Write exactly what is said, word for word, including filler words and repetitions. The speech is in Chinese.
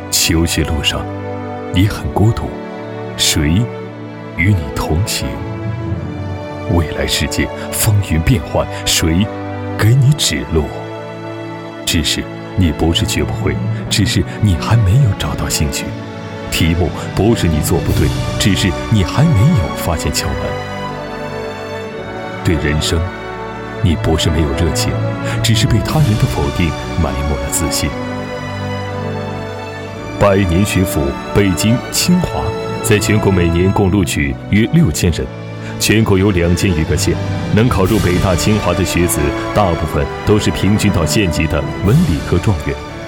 求学路上，你很孤独，谁与你同行？未来世界风云变幻，谁给你指路？只是你不是学不会，只是你还没有找到兴趣。题目不是你做不对，只是你还没有发现窍门。对人生，你不是没有热情，只是被他人的否定埋没了自信。百年学府北京、清华，在全国每年共录取约六千人，全国有两千余个县，能考入北大清华的学子，大部分都是平均到县级的文理科状元。